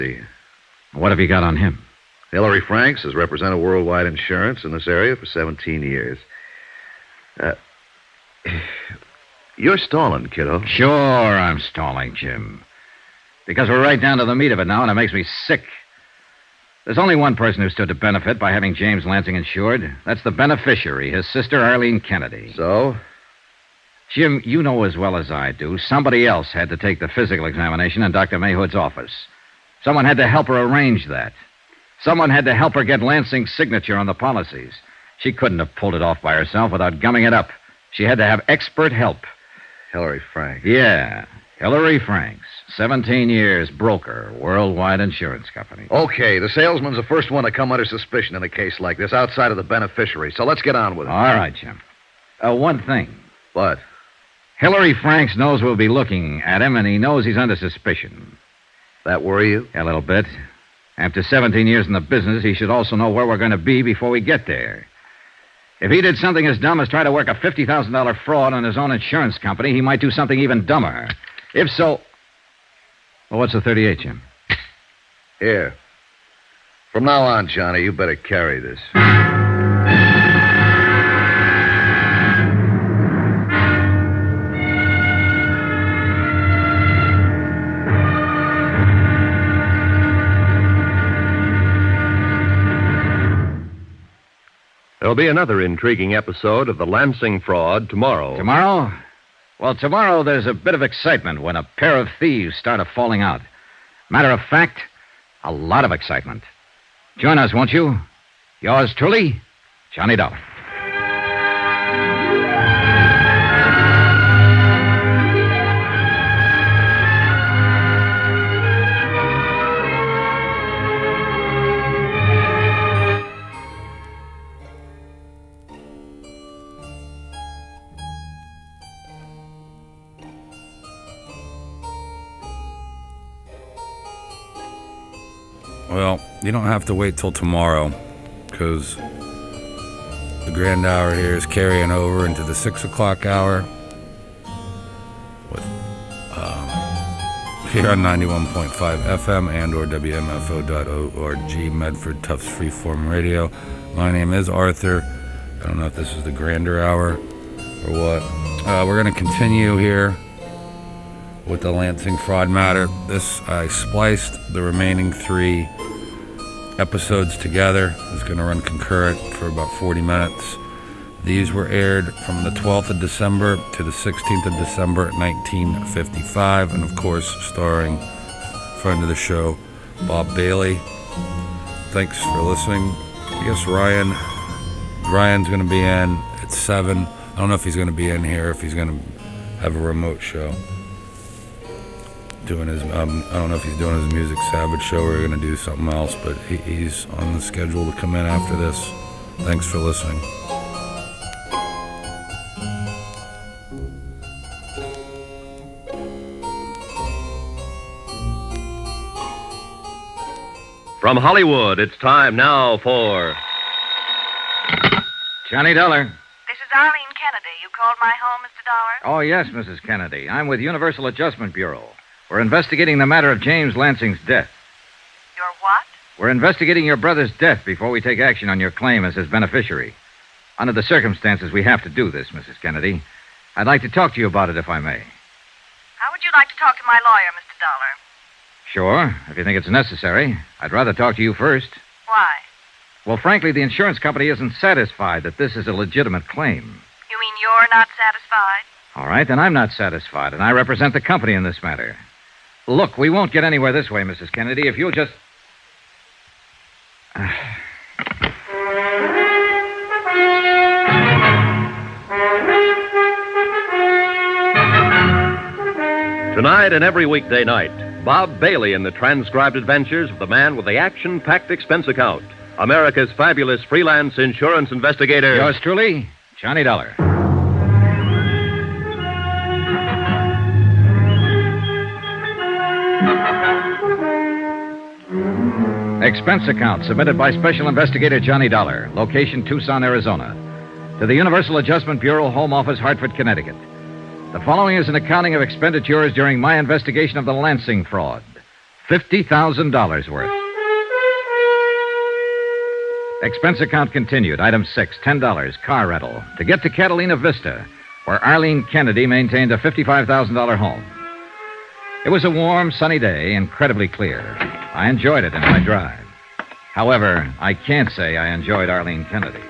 What have you got on him? Hillary Franks has represented Worldwide Insurance in this area for 17 years. You're stalling, kiddo. Sure, I'm stalling, Jim. Because we're right down to the meat of it now, and it makes me sick. There's only one person who stood to benefit by having James Lansing insured. That's the beneficiary, his sister, Arlene Kennedy. So? Jim, you know as well as I do, somebody else had to take the physical examination in Dr. Mayhood's office. Someone had to help her arrange that. Someone had to help her get Lansing's signature on the policies. She couldn't have pulled it off by herself without gumming it up. She had to have expert help. Hillary Franks. Yeah, Hillary Franks. 17 years, broker, Worldwide Insurance Company. Okay, the salesman's the first one to come under suspicion in a case like this, outside of the beneficiary. So let's get on with it. All right, Jim. One thing. What? Hillary Franks knows we'll be looking at him, and he knows he's under suspicion. That worry you? A little bit. After 17 years in the business, he should also know where we're going to be before we get there. If he did something as dumb as try to work a $50,000 fraud on his own insurance company, he might do something even dumber. If so... Well, what's the 38, Jim? Here. From now on, Johnny, you better carry this. There'll be another intriguing episode of the Lansing Fraud tomorrow. Tomorrow? Well, tomorrow there's a bit of excitement when a pair of thieves start falling out. Matter of fact, a lot of excitement. Join us, won't you? Yours truly, Johnny Dollar. Well, you don't have to wait till tomorrow, because the grand hour here is carrying over into the 6 o'clock hour with here on 91.5 FM and or WMFO.org, Medford Tufts Freeform Radio. My name is Arthur. I don't know if this is the grander hour or what. We're going to continue here with the Lansing fraud matter. I spliced the remaining 3 episodes together. It's going to run concurrent for about 40 minutes. These were aired from the 12th of December to the 16th of December, 1955, and of course, starring friend of the show, Bob Bailey. Thanks for listening. I guess Ryan's going to be in at 7. I don't know if he's going to be in here, if he's going to have a remote show. Doing his, I don't know if he's doing his Music Savage show or going to do something else, but he's on the schedule to come in after this. Thanks for listening. From Hollywood, it's time now for... Johnny Dollar. This is Arlene Kennedy. You called my home, Mr. Dollar? Oh, yes, Mrs. Kennedy. I'm with Universal Adjustment Bureau. We're investigating the matter of James Lansing's death. Your what? We're investigating your brother's death before we take action on your claim as his beneficiary. Under the circumstances, we have to do this, Mrs. Kennedy. I'd like to talk to you about it, if I may. How would you like to talk to my lawyer, Mr. Dollar? Sure, if you think it's necessary. I'd rather talk to you first. Why? Well, frankly, the insurance company isn't satisfied that this is a legitimate claim. You mean you're not satisfied? All right, then I'm not satisfied, and I represent the company in this matter. Look, we won't get anywhere this way, Mrs. Kennedy, if you'll just... Tonight and every weekday night, Bob Bailey in the transcribed adventures of the man with the action-packed expense account, America's fabulous freelance insurance investigator... Yours truly, Johnny Dollar. Expense account submitted by Special Investigator Johnny Dollar, location Tucson, Arizona, to the Universal Adjustment Bureau, Home Office, Hartford, Connecticut. The following is an accounting of expenditures during my investigation of the Lansing fraud. $50,000 worth. Expense account continued. Item 6, $10, car rental, to get to Catalina Vista, where Arlene Kennedy maintained a $55,000 home. It was a warm, sunny day, incredibly clear. I enjoyed it in my drive. However, I can't say I enjoyed Arlene Kennedy.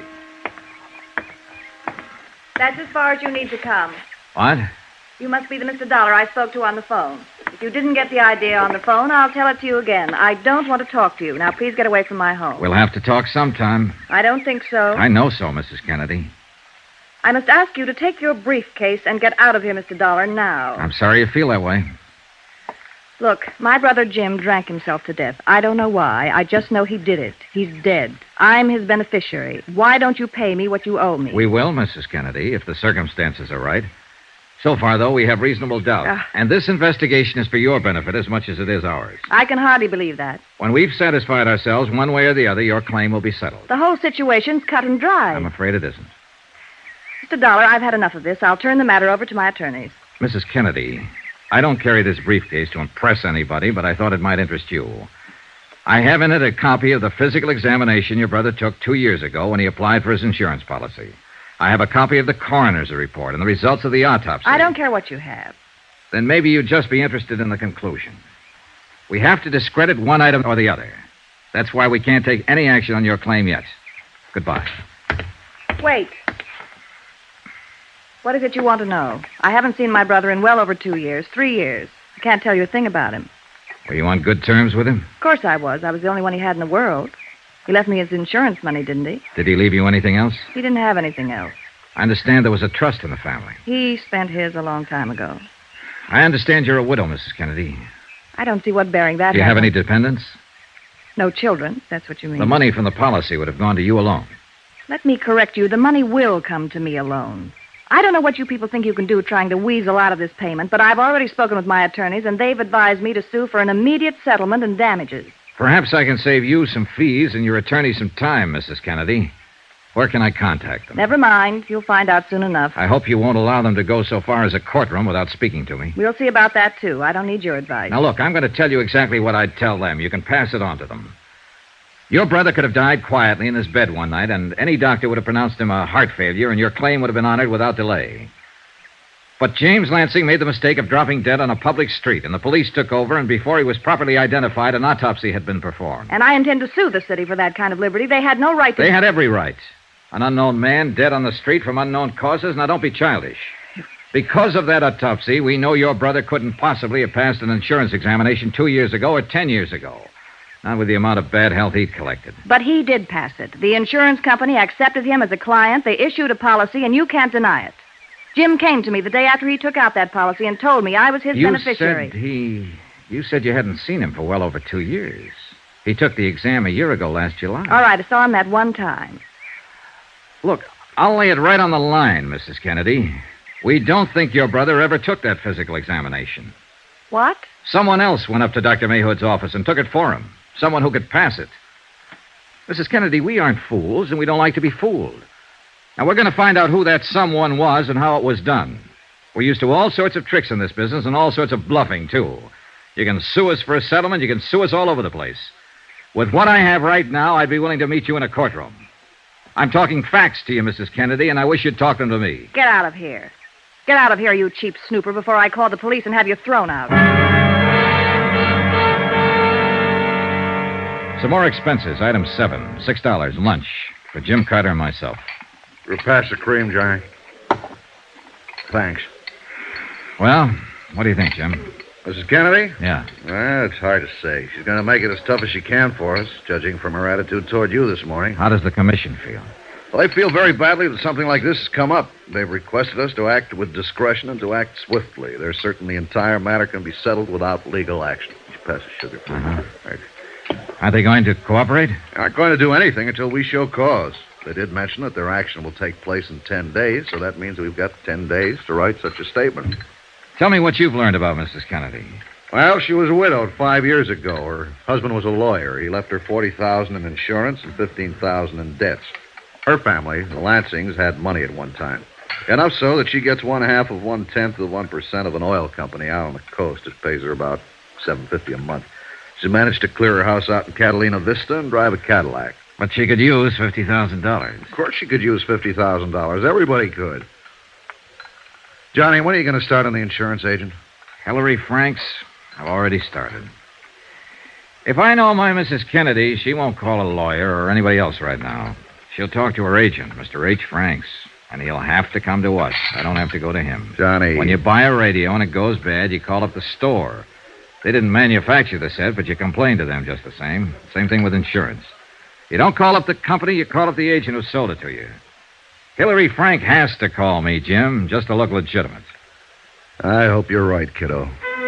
That's as far as you need to come. What? You must be the Mr. Dollar I spoke to on the phone. If you didn't get the idea on the phone, I'll tell it to you again. I don't want to talk to you. Now, please get away from my home. We'll have to talk sometime. I don't think so. I know so, Mrs. Kennedy. I must ask you to take your briefcase and get out of here, Mr. Dollar, now. I'm sorry you feel that way. Look, my brother Jim drank himself to death. I don't know why. I just know he did it. He's dead. I'm his beneficiary. Why don't you pay me what you owe me? We will, Mrs. Kennedy, if the circumstances are right. So far, though, we have reasonable doubt. And this investigation is for your benefit as much as it is ours. I can hardly believe that. When we've satisfied ourselves one way or the other, your claim will be settled. The whole situation's cut and dry. I'm afraid it isn't. Mr. Dollar, I've had enough of this. I'll turn the matter over to my attorneys. Mrs. Kennedy, I don't carry this briefcase to impress anybody, but I thought it might interest you. I have in it a copy of the physical examination your brother took 2 years ago when he applied for his insurance policy. I have a copy of the coroner's report and the results of the autopsy. I don't care what you have. Then maybe you'd just be interested in the conclusion. We have to discredit one item or the other. That's why we can't take any action on your claim yet. Goodbye. Wait. What is it you want to know? I haven't seen my brother in well over 2 years, 3 years. I can't tell you a thing about him. Were you on good terms with him? Of course I was. I was the only one he had in the world. He left me his insurance money, didn't he? Did he leave you anything else? He didn't have anything else. I understand there was a trust in the family. He spent his a long time ago. I understand you're a widow, Mrs. Kennedy. I don't see what bearing that has. Do you have on- any dependents? No children, if that's what you mean. The money from the policy would have gone to you alone. Let me correct you. The money will come to me alone. I don't know what you people think you can do trying to weasel out of this payment, but I've already spoken with my attorneys, and they've advised me to sue for an immediate settlement and damages. Perhaps I can save you some fees and your attorney some time, Mrs. Kennedy. Where can I contact them? Never mind. You'll find out soon enough. I hope you won't allow them to go so far as a courtroom without speaking to me. We'll see about that, too. I don't need your advice. Now, look, I'm going to tell you exactly what I'd tell them. You can pass it on to them. Your brother could have died quietly in his bed one night, and any doctor would have pronounced him a heart failure, and your claim would have been honored without delay. But James Lansing made the mistake of dropping dead on a public street, and the police took over, and before he was properly identified, an autopsy had been performed. And I intend to sue the city for that kind of liberty. They had no right to... They had every right. An unknown man dead on the street from unknown causes. Now, don't be childish. Because of that autopsy, we know your brother couldn't possibly have passed an insurance examination 2 years ago or 10 years ago. Not with the amount of bad health he'd collected. But he did pass it. The insurance company accepted him as a client. They issued a policy, and you can't deny it. Jim came to me the day after he took out that policy and told me I was his beneficiary. You said you hadn't seen him for well over 2 years. He took the exam a year ago last July. All right, I saw him that one time. Look, I'll lay it right on the line, Mrs. Kennedy. We don't think your brother ever took that physical examination. What? Someone else went up to Dr. Mayhood's office and took it for him. Someone who could pass it. Mrs. Kennedy, we aren't fools, and we don't like to be fooled. Now, we're going to find out who that someone was and how it was done. We're used to all sorts of tricks in this business and all sorts of bluffing, too. You can sue us for a settlement. You can sue us all over the place. With what I have right now, I'd be willing to meet you in a courtroom. I'm talking facts to you, Mrs. Kennedy, and I wish you'd talk them to me. Get out of here. Get out of here, you cheap snooper, before I call the police and have you thrown out. Some more expenses. Item 7, $6, lunch, for Jim Carter and myself. Pass the cream, Johnny. Thanks. Well, what do you think, Jim? Mrs. Kennedy? Yeah. Well, it's hard to say. She's going to make it as tough as she can for us, judging from her attitude toward you this morning. How does the commission feel? Well, they feel very badly that something like this has come up. They've requested us to act with discretion and to act swiftly. They're certain the entire matter can be settled without legal action. You pass the sugar, please. Right. Are they going to cooperate? They're not going to do anything until we show cause. They did mention that their action will take place in 10 days, so that means we've got 10 days to write such a statement. Tell me what you've learned about Mrs. Kennedy. Well, she was widowed 5 years ago. Her husband was a lawyer. He left her $40,000 in insurance and $15,000 in debts. Her family, the Lansings, had money at one time. Enough so that she gets 1/2 of 1/10 of 1% of an oil company out on the coast. It pays her about $750 a month. She managed to clear her house out in Catalina Vista and drive a Cadillac. But she could use $50,000. Of course she could use $50,000. Everybody could. Johnny, when are you going to start on the insurance agent? Hillary Franks, I've already started. If I know my Mrs. Kennedy, she won't call a lawyer or anybody else right now. She'll talk to her agent, Mr. H. Franks, and he'll have to come to us. I don't have to go to him. Johnny. When you buy a radio and it goes bad, you call up the store. They didn't manufacture the set, but you complain to them just the same. Same thing with insurance. You don't call up the company, you call up the agent who sold it to you. Hillary Frank has to call me, Jim, just to look legitimate. I hope you're right, kiddo.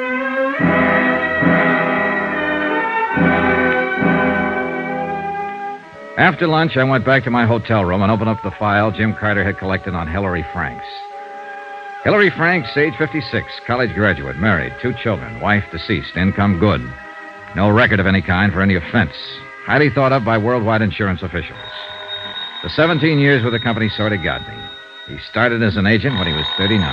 After lunch, I went back to my hotel room and opened up the file Jim Carter had collected on Hillary Franks. Hillary Franks, age 56, college graduate, married, 2 children, wife deceased, income good. No record of any kind for any offense. Highly thought of by worldwide insurance officials. The 17 years with the company sort of got me. He started as an agent when he was 39.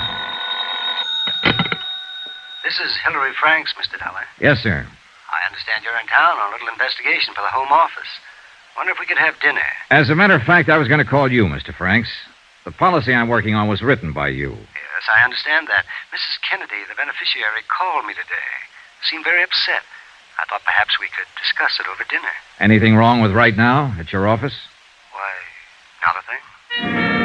This is Hillary Franks, Mr. Dollar. Yes, sir. I understand you're in town on a little investigation for the Home Office. Wonder if we could have dinner. As a matter of fact, I was going to call you, Mr. Franks. The policy I'm working on was written by you. Yes, I understand that. Mrs. Kennedy, the beneficiary, called me today. Seemed very upset. I thought perhaps we could discuss it over dinner. Anything wrong with right now at your office? Why, not a thing.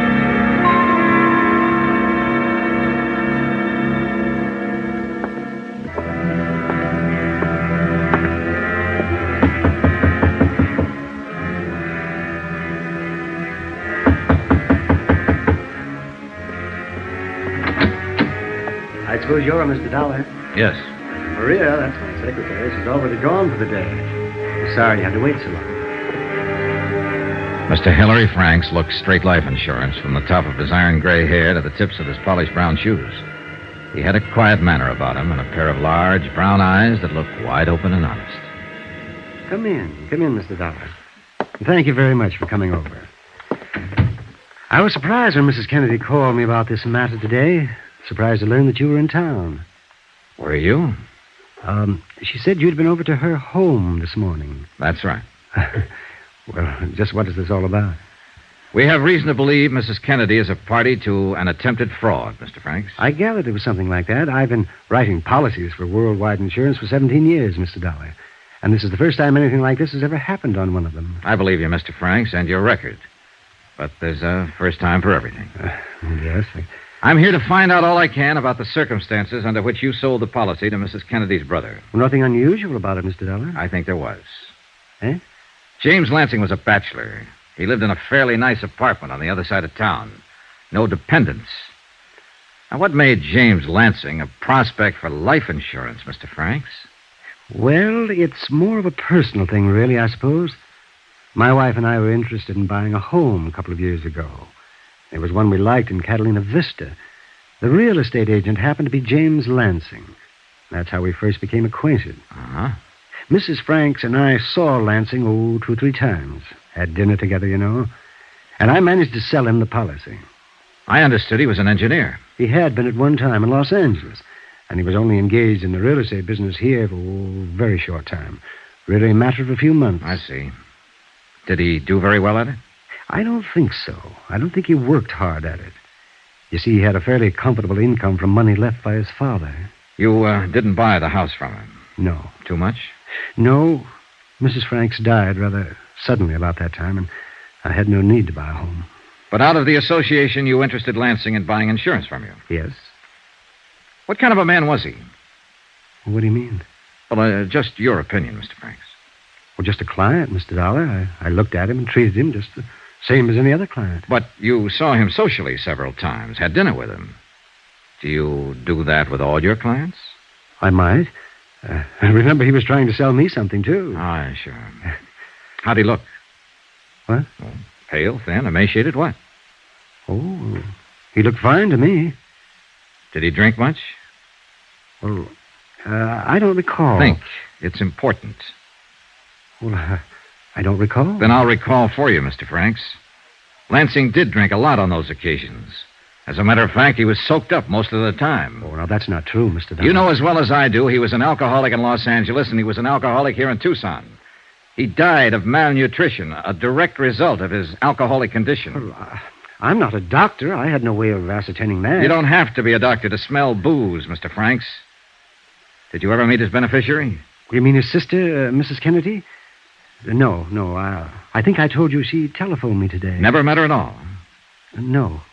I suppose you're Mr. Dollar. Yes. Maria, that's my secretary. She's already gone for the day. I'm sorry you had to wait so long. Mr. Hillary Franks looked straight life insurance from the top of his iron gray hair to the tips of his polished brown shoes. He had a quiet manner about him and a pair of large brown eyes that looked wide open and honest. Come in, Mr. Dollar. Thank you very much for coming over. I was surprised when Mrs. Kennedy called me about this matter today. Surprised to learn that you were in town. Were you? She said you'd been over to her home this morning. That's right. Well, just what is this all about? We have reason to believe Mrs. Kennedy is a party to an attempted fraud, Mr. Franks. I gathered it was something like that. I've been writing policies for worldwide insurance for 17 years, Mr. Dollar. And this is the first time anything like this has ever happened on one of them. I believe you, Mr. Franks, and your record. But there's a first time for everything. Yes. I'm here to find out all I can about the circumstances under which you sold the policy to Mrs. Kennedy's brother. Nothing unusual about it, Mr. Dollar. I think there was. Eh? James Lansing was a bachelor. He lived in a fairly nice apartment on the other side of town. No dependents. Now, what made James Lansing a prospect for life insurance, Mr. Franks? Well, it's more of a personal thing, really, I suppose. My wife and I were interested in buying a home a couple of years ago. There was one we liked in Catalina Vista. The real estate agent happened to be James Lansing. That's how we first became acquainted. Uh-huh. Mrs. Franks and I saw Lansing, 2 or 3 times. Had dinner together, you know. And I managed to sell him the policy. I understood he was an engineer. He had been at one time in Los Angeles. And he was only engaged in the real estate business here for a very short time. Really a matter of a few months. I see. Did he do very well at it? I don't think so. I don't think he worked hard at it. You see, he had a fairly comfortable income from money left by his father. You didn't buy the house from him? No. Too much? No. Mrs. Franks died rather suddenly about that time, and I had no need to buy a home. But out of the association, you interested Lansing in buying insurance from you? Yes. What kind of a man was he? What do you mean? Well, just your opinion, Mr. Franks. Well, just a client, Mr. Dollar. I looked at him and treated him just the same as any other client. But you saw him socially several times, had dinner with him. Do you do that with all your clients? I might. I remember he was trying to sell me something, too. Ah, sure. How'd he look? What? Oh, pale, thin, emaciated, what? Oh, he looked fine to me. Did he drink much? Well, I don't recall. Think. It's important. Well, I don't recall. Then I'll recall for you, Mr. Franks. Lansing did drink a lot on those occasions. As a matter of fact, he was soaked up most of the time. Oh, now, that's not true, Mr. Dollar. You know as well as I do, he was an alcoholic in Los Angeles, and he was an alcoholic here in Tucson. He died of malnutrition, a direct result of his alcoholic condition. Well, I'm not a doctor. I had no way of ascertaining that. You don't have to be a doctor to smell booze, Mr. Franks. Did you ever meet his beneficiary? You mean his sister, Mrs. Kennedy? No. I think I told you she telephoned me today. Never met her at all? No.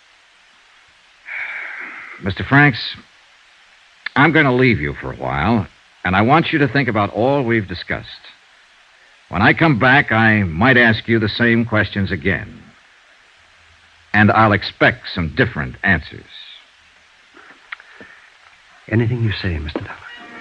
Mr. Franks, I'm going to leave you for a while, and I want you to think about all we've discussed. When I come back, I might ask you the same questions again. And I'll expect some different answers. Anything you say, Mr. Dollar.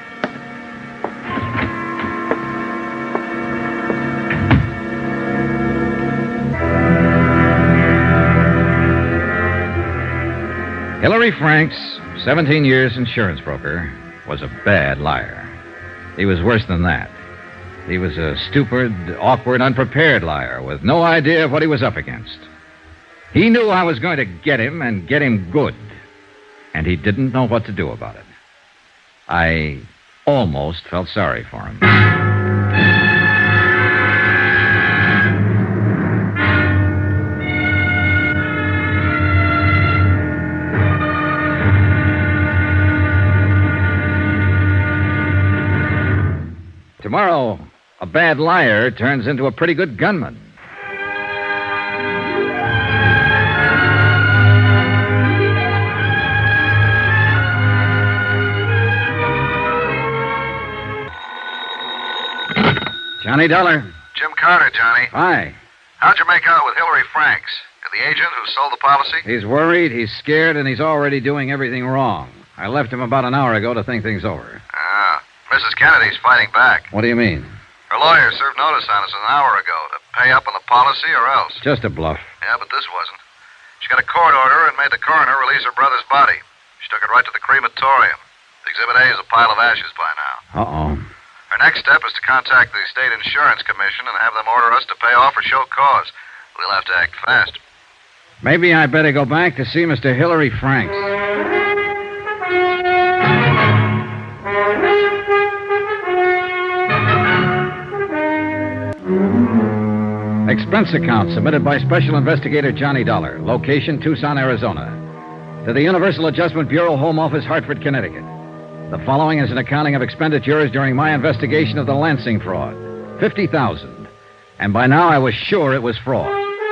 Hillary Franks, 17 years insurance broker, was a bad liar. He was worse than that. He was a stupid, awkward, unprepared liar with no idea of what he was up against. He knew I was going to get him and get him good, and he didn't know what to do about it. I almost felt sorry for him. Tomorrow, a bad liar turns into a pretty good gunman. Johnny Dollar. Jim Carter, Johnny. Hi. How'd you make out with Hillary Franks? The agent who sold the policy? He's worried, he's scared, and he's already doing everything wrong. I left him about an hour ago to think things over. Ah. Mrs. Kennedy's fighting back. What do you mean? Her lawyer served notice on us an hour ago to pay up on the policy or else. Just a bluff. Yeah, but this wasn't. She got a court order and made the coroner release her brother's body. She took it right to the crematorium. Exhibit A is a pile of ashes by now. Uh-oh. Her next step is to contact the State Insurance Commission and have them order us to pay off or show cause. We'll have to act fast. Maybe I better go back to see Mr. Hillary Franks. Expense account submitted by Special Investigator Johnny Dollar. Location, Tucson, Arizona. To the Universal Adjustment Bureau, Home Office, Hartford, Connecticut. The following is an accounting of expenditures during my investigation of the Lansing fraud. $50,000. And by now I was sure it was fraud.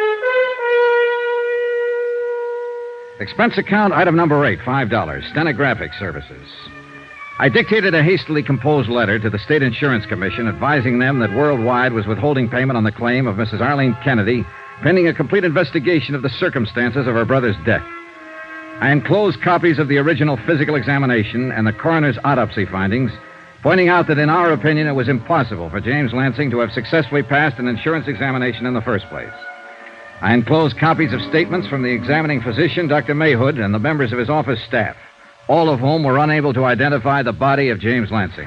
Expense account, item number 8, $5. Stenographic services. I dictated a hastily composed letter to the State Insurance Commission advising them that Worldwide was withholding payment on the claim of Mrs. Arlene Kennedy pending a complete investigation of the circumstances of her brother's death. I enclosed copies of the original physical examination and the coroner's autopsy findings, pointing out that in our opinion it was impossible for James Lansing to have successfully passed an insurance examination in the first place. I enclosed copies of statements from the examining physician, Dr. Mayhood, and the members of his office staff, all of whom were unable to identify the body of James Lansing.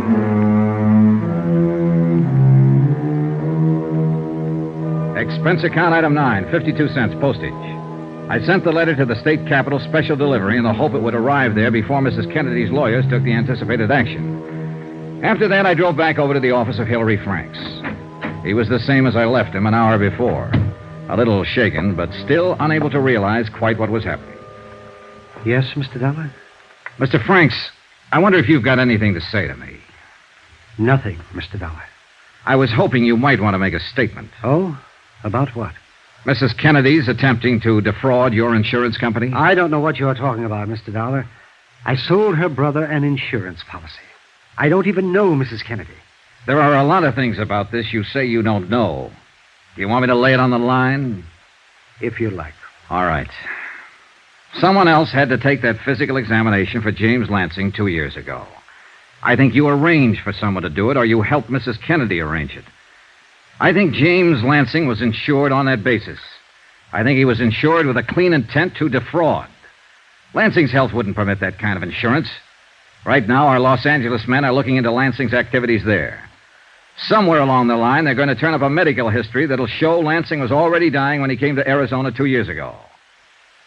Expense account item 9, 52 cents, postage. I sent the letter to the state capitol special delivery in the hope it would arrive there before Mrs. Kennedy's lawyers took the anticipated action. After that, I drove back over to the office of Hillary Franks. He was the same as I left him an hour before. A little shaken, but still unable to realize quite what was happening. Yes, Mr. Dollar? Mr. Franks, I wonder if you've got anything to say to me. Nothing, Mr. Dollar. I was hoping you might want to make a statement. Oh? About what? Mrs. Kennedy's attempting to defraud your insurance company? I don't know what you're talking about, Mr. Dollar. I sold her brother an insurance policy. I don't even know Mrs. Kennedy. There are a lot of things about this you say you don't know. Do you want me to lay it on the line? If you like. All right. Someone else had to take that physical examination for James Lansing 2 years ago. I think you arranged for someone to do it, or you helped Mrs. Kennedy arrange it. I think James Lansing was insured on that basis. I think he was insured with a clean intent to defraud. Lansing's health wouldn't permit that kind of insurance. Right now, our Los Angeles men are looking into Lansing's activities there. Somewhere along the line, they're going to turn up a medical history that'll show Lansing was already dying when he came to Arizona 2 years ago.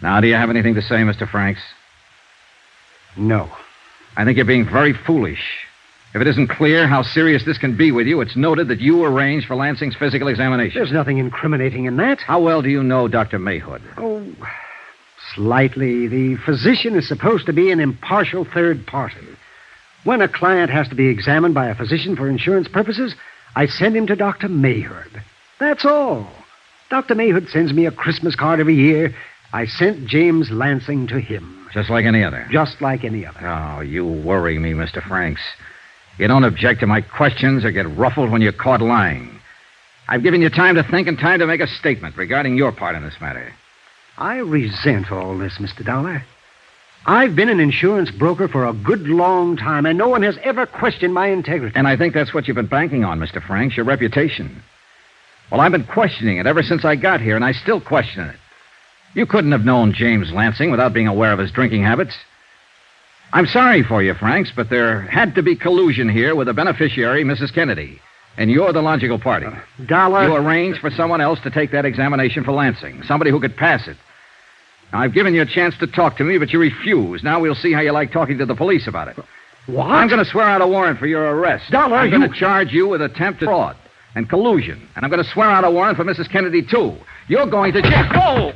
Now, do you have anything to say, Mr. Franks? No. I think you're being very foolish. If it isn't clear how serious this can be with you, it's noted that you arranged for Lansing's physical examination. There's nothing incriminating in that. How well do you know Dr. Mayhood? Oh, slightly. The physician is supposed to be an impartial third party. When a client has to be examined by a physician for insurance purposes, I send him to Dr. Mayhood. That's all. Dr. Mayhood sends me a Christmas card every year. I sent James Lansing to him. Just like any other? Just like any other. Oh, you worry me, Mr. Franks. You don't object to my questions or get ruffled when you're caught lying. I've given you time to think and time to make a statement regarding your part in this matter. I resent all this, Mr. Dollar. I've been an insurance broker for a good long time, and no one has ever questioned my integrity. And I think that's what you've been banking on, Mr. Franks, your reputation. Well, I've been questioning it ever since I got here, and I still question it. You couldn't have known James Lansing without being aware of his drinking habits. I'm sorry for you, Franks, but there had to be collusion here with the beneficiary, Mrs. Kennedy. And you're the logical party. Dollar. You arranged for someone else to take that examination for Lansing, somebody who could pass it. Now, I've given you a chance to talk to me, but you refuse. Now we'll see how you like talking to the police about it. What? I'm going to swear out a warrant for your arrest. Dollar, I'm going to charge you with attempted fraud and collusion. And I'm going to swear out a warrant for Mrs. Kennedy, too. You're going to jail. Oh!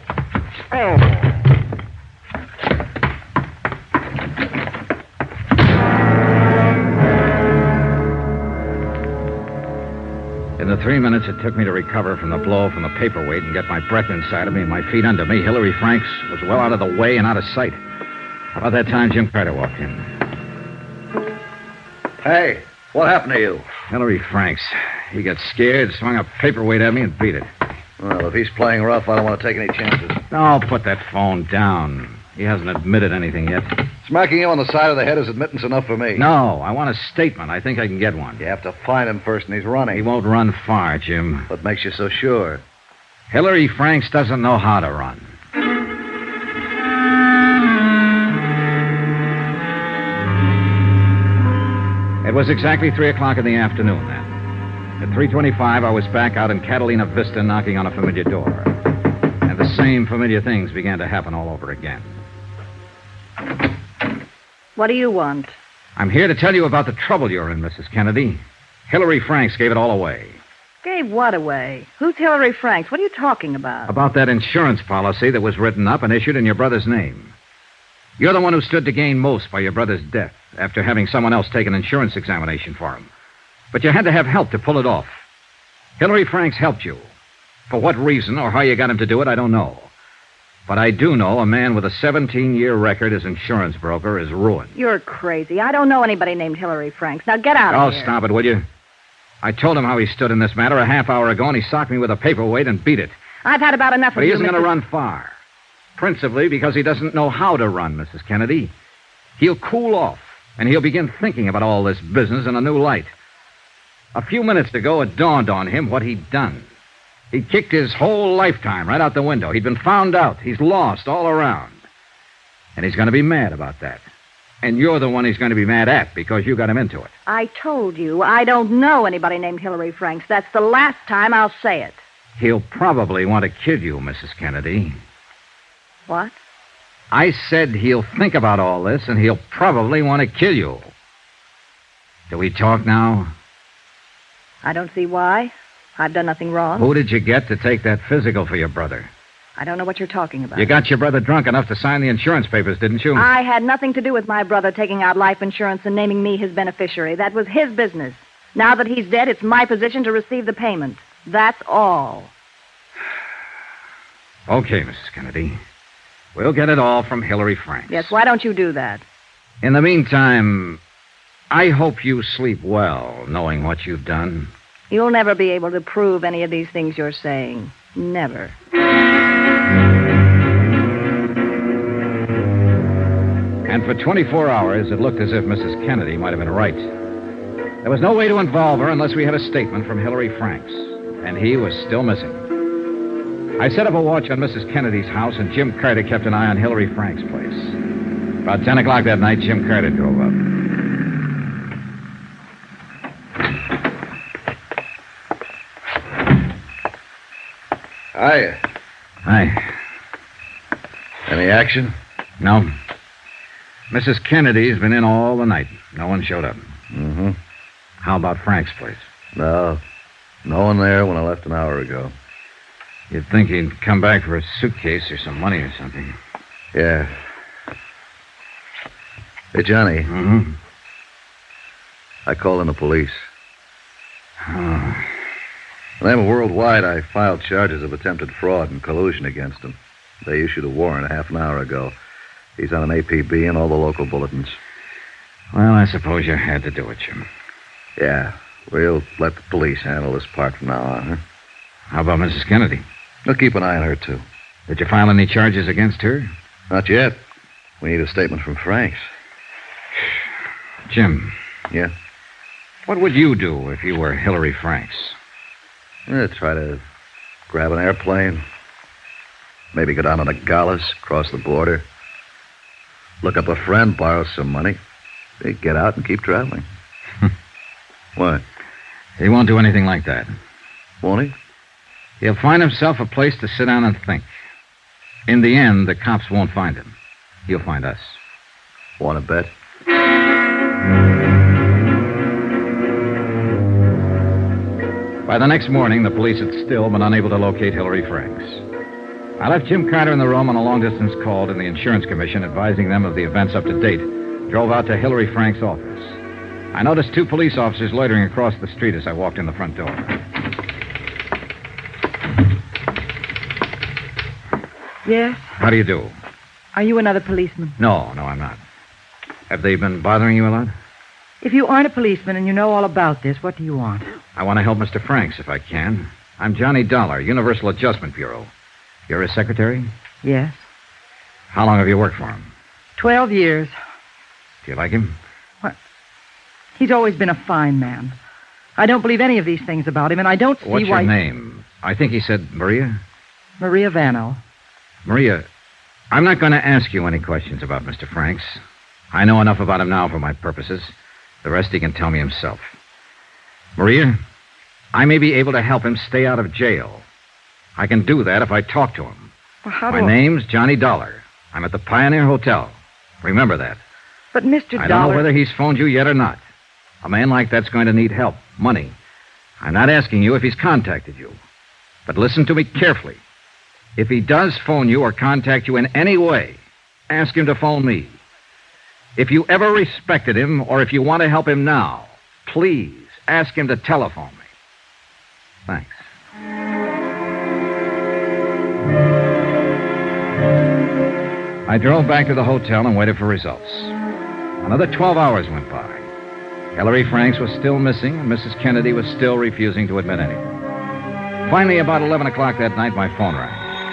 In the 3 minutes it took me to recover from the blow from the paperweight and get my breath inside of me and my feet under me, Hillary Franks was well out of the way and out of sight. About that time, Jim Carter walked in. Hey, what happened to you? Hillary Franks. He got scared, swung a paperweight at me, and beat it. Well, if he's playing rough, I don't want to take any chances. No, put that phone down. He hasn't admitted anything yet. Smacking you on the side of the head is admittance enough for me. No, I want a statement. I think I can get one. You have to find him first, and he's running. He won't run far, Jim. What makes you so sure? Hillary Franks doesn't know how to run. It was exactly 3 o'clock in the afternoon then. At 3:25, I was back out in Catalina Vista knocking on a familiar door. And the same familiar things began to happen all over again. What do you want? I'm here to tell you about the trouble you're in, Mrs. Kennedy. Hillary Franks gave it all away. Gave what away? Who's Hillary Franks? What are you talking about? About that insurance policy that was written up and issued in your brother's name. You're the one who stood to gain most by your brother's death after having someone else take an insurance examination for him. But you had to have help to pull it off. Hillary Franks helped you. For what reason or how you got him to do it, I don't know. But I do know a man with a 17-year record as insurance broker is ruined. You're crazy. I don't know anybody named Hillary Franks. Now get out of here. Oh, stop it, will you? I told him how he stood in this matter a half hour ago, and he socked me with a paperweight and beat it. I've had about enough But of he you, isn't going to Mrs. run far. Principally because he doesn't know how to run, Mrs. Kennedy. He'll cool off, and he'll begin thinking about all this business in a new light. A few minutes ago, it dawned on him what he'd done. He'd kicked his whole lifetime right out the window. He'd been found out. He's lost all around. And he's going to be mad about that. And you're the one he's going to be mad at because you got him into it. I told you, I don't know anybody named Hillary Franks. That's the last time I'll say it. He'll probably want to kill you, Mrs. Kennedy. What? I said he'll think about all this, and he'll probably want to kill you. Do we talk now? I don't see why. I've done nothing wrong. Who did you get to take that physical for your brother? I don't know what you're talking about. You got your brother drunk enough to sign the insurance papers, didn't you? I had nothing to do with my brother taking out life insurance and naming me his beneficiary. That was his business. Now that he's dead, it's my position to receive the payment. That's all. Okay, Mrs. Kennedy. We'll get it all from Hillary Franks. Yes, why don't you do that? In the meantime, I hope you sleep well, knowing what you've done. You'll never be able to prove any of these things you're saying. Never. And for 24 hours, it looked as if Mrs. Kennedy might have been right. There was no way to involve her unless we had a statement from Hillary Franks. And he was still missing. I set up a watch on Mrs. Kennedy's house, and Jim Carter kept an eye on Hillary Franks' place. About 10 o'clock that night, Jim Carter drove up. Hiya. Hi. Any action? No. Mrs. Kennedy's been in all the night. No one showed up. Mm-hmm. How about Frank's place? No. No one there when I left an hour ago. You'd think he'd come back for a suitcase or some money or something. Yeah. Hey, Johnny. Mm-hmm. I called in the police. Oh. In the name of Worldwide, I filed charges of attempted fraud and collusion against him. They issued a warrant half an hour ago. He's on an APB and all the local bulletins. Well, I suppose you had to do it, Jim. Yeah. We'll let the police handle this part from now on, huh? How about Mrs. Kennedy? We'll keep an eye on her, too. Did you file any charges against her? Not yet. We need a statement from Franks. Jim. Yeah? What would you do if you were Hillary Franks? Try to grab an airplane. Maybe go down to Nogales, cross the border. Look up a friend, borrow some money. Get out and keep traveling. What? He won't do anything like that. Won't he? He'll find himself a place to sit down and think. In the end, the cops won't find him. He'll find us. Want to bet? By the next morning, the police had still been unable to locate Hillary Franks. I left Jim Carter in the room on a long-distance call to the Insurance Commission advising them of the events up to date. Drove out to Hillary Franks' office. I noticed 2 police officers loitering across the street as I walked in the front door. Yes? How do you do? Are you another policeman? No, I'm not. Have they been bothering you a lot? If you aren't a policeman and you know all about this, what do you want? I want to help Mr. Franks if I can. I'm Johnny Dollar, Universal Adjustment Bureau. You're his secretary? Yes. How long have you worked for him? 12 years. Do you like him? What? He's always been a fine man. I don't believe any of these things about him, and I don't see What's why... your name? I think he said Maria? Maria Vano. Maria, I'm not going to ask you any questions about Mr. Franks. I know enough about him now for my purposes. The rest he can tell me himself. Maria, I may be able to help him stay out of jail. I can do that if I talk to him. Well, how My do name's Johnny Dollar. I'm at the Pioneer Hotel. Remember that. But Mr. I don't Dollar... know whether he's phoned you yet or not. A man like that's going to need help, money. I'm not asking you if he's contacted you. But listen to me carefully. If he does phone you or contact you in any way, ask him to phone me. If you ever respected him or if you want to help him now, please ask him to telephone me. Thanks. I drove back to the hotel and waited for results. Another 12 hours went by. Hillary Franks was still missing, and Mrs. Kennedy was still refusing to admit anything. Finally, about 11 o'clock that night, my phone rang.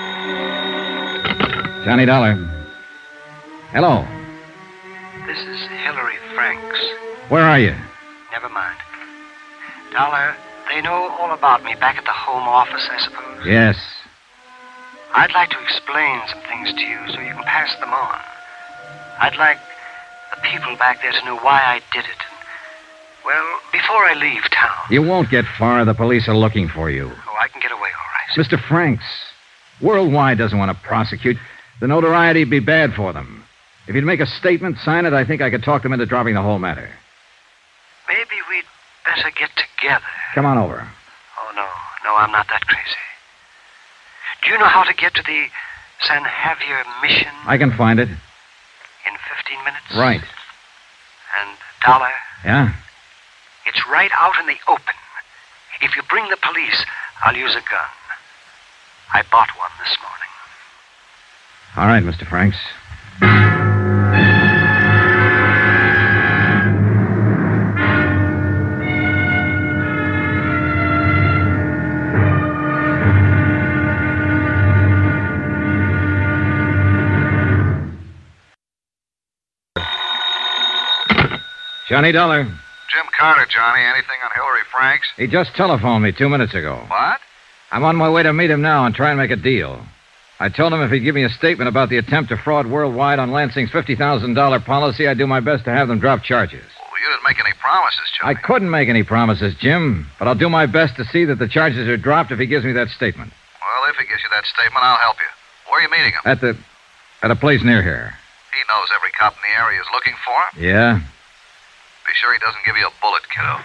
Johnny Dollar. Hello. This is Hillary Franks. Where are you? Never mind. Dollar, they know all about me back at the home office, I suppose? Yes. I'd like to explain some things to you so you can pass them on. I'd like the people back there to know why I did it. And, well, before I leave town... You won't get far. The police are looking for you. Oh, I can get away all right. Mr. Franks, Worldwide doesn't want to prosecute. The notoriety would be bad for them. If you'd make a statement, sign it, I think I could talk them into dropping the whole matter. Maybe we'd better get together. Come on over. Oh, no, I'm not that crazy. Do you know how to get to the San Javier mission? I can find it. In 15 minutes? Right. And Dollar? Yeah? It's right out in the open. If you bring the police, I'll use a gun. I bought one this morning. All right, Mr. Franks. Johnny Dollar. Jim Carter, Johnny. Anything on Hillary Franks? He just telephoned me 2 minutes ago. What? I'm on my way to meet him now and try and make a deal. I told him if he'd give me a statement about the attempt to fraud Worldwide on Lansing's $50,000 policy, I'd do my best to have them drop charges. Well, you didn't make any promises, I Johnny. couldn't make any promises, Jim, but I'll do my best to see that the charges are dropped if he gives me that statement. Well, if he gives you that statement, I'll help you. Where are you meeting him? At At a place near here. He knows every cop in the area is looking for him. Yeah? Be sure he doesn't give you a bullet, kiddo.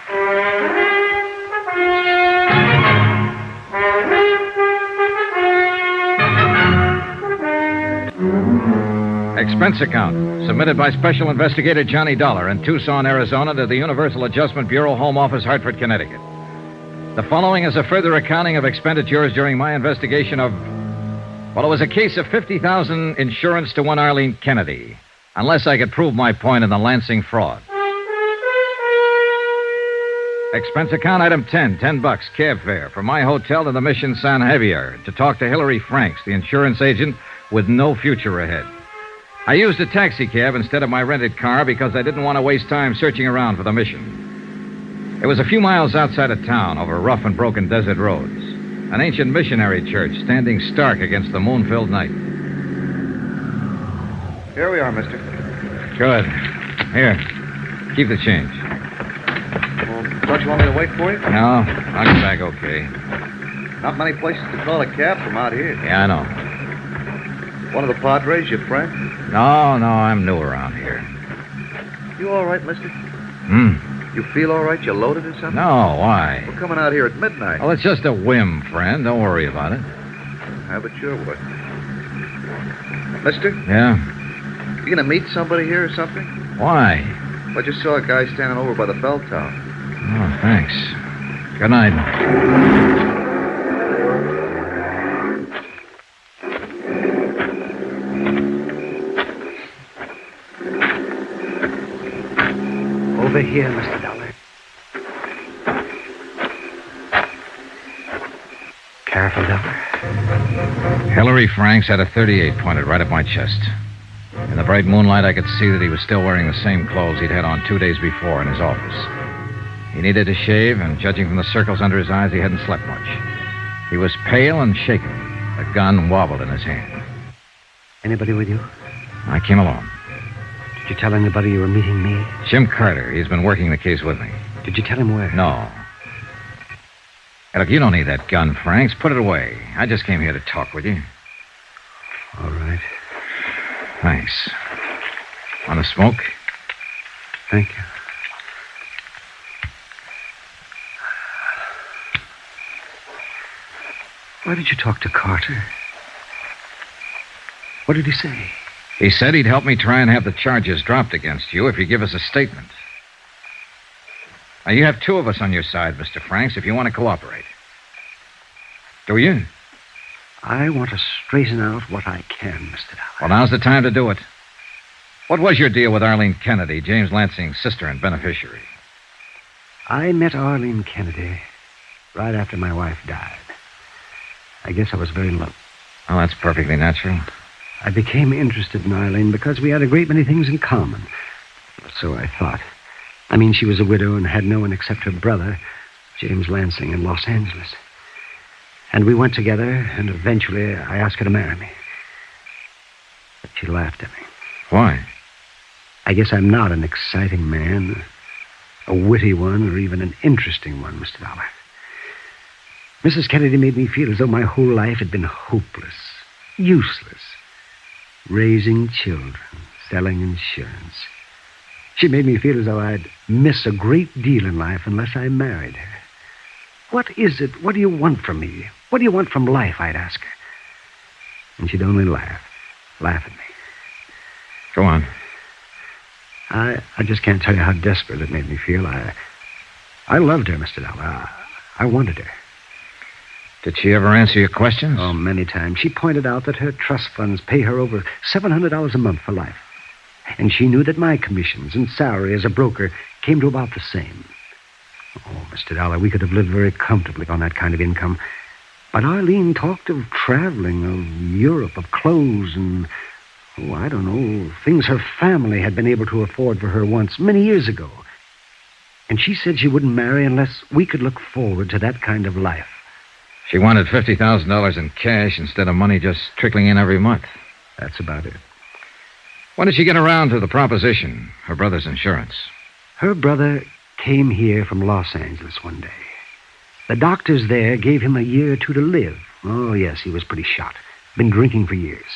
Expense account submitted by Special Investigator Johnny Dollar in Tucson, Arizona to the Universal Adjustment Bureau, Home Office, Hartford, Connecticut. The following is a further accounting of expenditures during my investigation of, well, it was a case of $50,000 insurance to one Arlene Kennedy, unless I could prove my point in the Lansing fraud. Expense account item 10, $10, cab fare from my hotel to the Mission San Javier to talk to Hillary Franks, the insurance agent with no future ahead. I used a taxi cab instead of my rented car because I didn't want to waste time searching around for the mission. It was a few miles outside of town over rough and broken desert roads. An ancient missionary church standing stark against the moon-filled night. Here we are, mister. Good. Here, keep the change. Well, don't you want me to wait for you? No, I'll get back okay. Not many places to call a cab from out here. Yeah, I know. One of the Padres, your friend? No, I'm new around here. You all right, mister? You feel all right? You loaded or something? No, why? We're coming out here at midnight. Well, it's just a whim, friend. Don't worry about it. I bet sure would. Mister, Yeah? you gonna meet somebody here or something? Why? I just saw a guy standing over by the bell tower. Oh, thanks. Good night. Over here, Mr. Dollar. Careful, Dollar. Hillary Franks had a .38 pointed right at my chest. In the bright moonlight, I could see that he was still wearing the same clothes he'd had on 2 days before in his office. He needed to shave, and judging from the circles under his eyes, he hadn't slept much. He was pale and shaken. The gun wobbled in his hand. Anybody with you? I came along. Did you tell anybody you were meeting me? Jim Carter. He's been working the case with me. Did you tell him where? No. Hey, look, you don't need that gun, Franks. Put it away. I just came here to talk with you. All right. Thanks. Want a smoke? Thank you. Why did you talk to Carter? What did he say? He said he'd help me try and have the charges dropped against you if you give us a statement. Now, you have two of us on your side, Mr. Franks, if you want to cooperate. Do you? I want to straighten out what I can, Mr. Dollar. Well, now's the time to do it. What was your deal with Arlene Kennedy, James Lansing's sister and beneficiary? I met Arlene Kennedy right after my wife died. I guess I was very low. Oh, that's perfectly natural. I became interested in Arlene because we had a great many things in common. So I thought. I mean, she was a widow and had no one except her brother, James Lansing, in Los Angeles. And we went together, and eventually I asked her to marry me. But she laughed at me. Why? I guess I'm not an exciting man, a witty one, or even an interesting one, Mr. Dollar. Mrs. Kennedy made me feel as though my whole life had been hopeless, useless. Raising children, selling insurance. She made me feel as though I'd miss a great deal in life unless I married her. What is it? What do you want from me? What do you want from life, I'd ask her. And she'd only laugh at me. Go on. I just can't tell you how desperate it made me feel. I loved her, Mr. Dollar. I wanted her. Did she ever answer your questions? Oh, many times. She pointed out that her trust funds pay her over $700 a month for life. And she knew that my commissions and salary as a broker came to about the same. Oh, Mr. Dollar, we could have lived very comfortably on that kind of income. But Arlene talked of traveling, of Europe, of clothes, and, oh, I don't know, things her family had been able to afford for her once, many years ago. And she said she wouldn't marry unless we could look forward to that kind of life. She wanted $50,000 in cash instead of money just trickling in every month. That's about it. When did she get around to the proposition, her brother's insurance? Her brother came here from Los Angeles one day. The doctors there gave him a year or two to live. Oh, yes, he was pretty shot. Been drinking for years.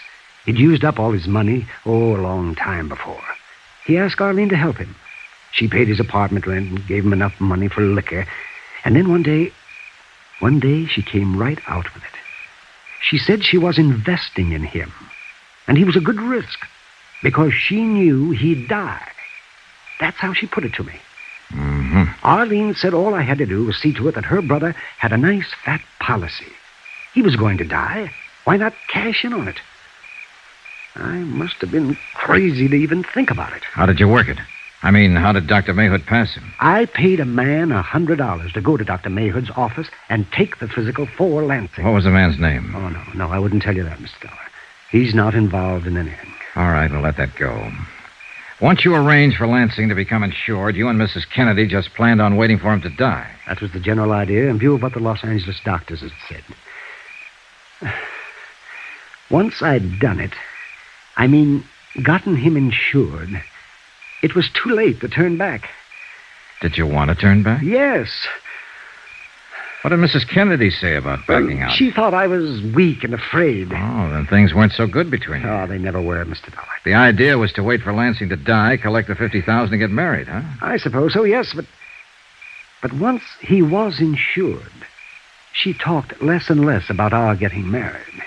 He'd used up all his money, a long time before. He asked Arlene to help him. She paid his apartment rent and gave him enough money for liquor. And then one day she came right out with it. She said she was investing in him. And he was a good risk, because she knew he'd die. That's how she put it to me. Mm-hmm. Arlene said all I had to do was see to it that her brother had a nice fat policy. He was going to die. Why not cash in on it? I must have been crazy to even think about it. How did you work it? I mean, how did Dr. Mayhood pass him? I paid a man $100 to go to Dr. Mayhood's office and take the physical for Lansing. What was the man's name? Oh, no, I wouldn't tell you that, Mr. Dollar. He's not involved in anything. All right, we'll let that go. Once you arranged for Lansing to become insured, you and Mrs. Kennedy just planned on waiting for him to die. That was the general idea, in view of what the Los Angeles doctors had said. Once I'd done it, gotten him insured, it was too late to turn back. Did you want to turn back? Yes. What did Mrs. Kennedy say about backing out? She thought I was weak and afraid. Oh, then things weren't so good between you. Oh, they never were, Mr. Dollar. The idea was to wait for Lansing to die, collect the $50,000 and get married, huh? I suppose so, yes, but once he was insured, she talked less and less about our getting married.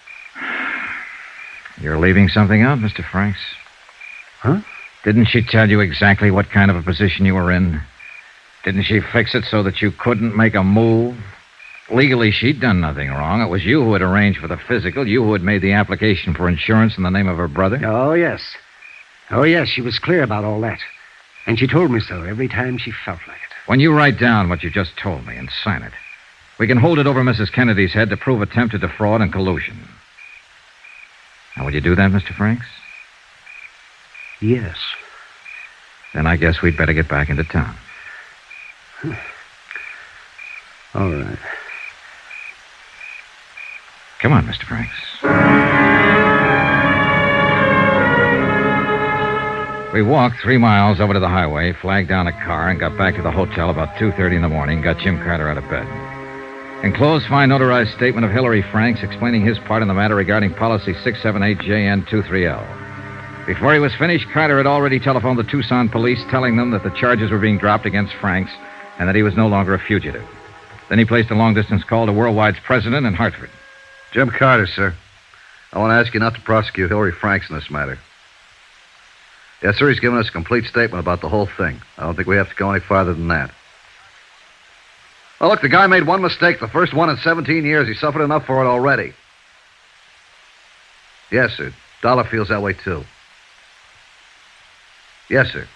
You're leaving something out, Mr. Franks. Huh? Didn't she tell you exactly what kind of a position you were in? Didn't she fix it so that you couldn't make a move? Legally, she'd done nothing wrong. It was you who had arranged for the physical, you who had made the application for insurance in the name of her brother. Oh, yes. Oh, yes, she was clear about all that. And she told me so every time she felt like it. When you write down what you just told me and sign it, we can hold it over Mrs. Kennedy's head to prove attempted defraud and collusion. Now, will you do that, Mr. Franks? Yes. Then I guess we'd better get back into town. All right. Come on, Mr. Franks. We walked 3 miles over to the highway, flagged down a car, and got back to the hotel about 2:30 in the morning, got Jim Carter out of bed. Enclosed, find notarized statement of Hillary Franks explaining his part in the matter regarding policy 678JN23L. Before he was finished, Carter had already telephoned the Tucson police, telling them that the charges were being dropped against Franks and that he was no longer a fugitive. Then he placed a long-distance call to Worldwide's president in Hartford. Jim Carter, sir. I want to ask you not to prosecute Hillary Franks in this matter. Yes, sir, he's given us a complete statement about the whole thing. I don't think we have to go any farther than that. Well, look, the guy made one mistake, the first one in 17 years. He suffered enough for it already. Yes, sir. Dollar feels that way, too. Yes, sir.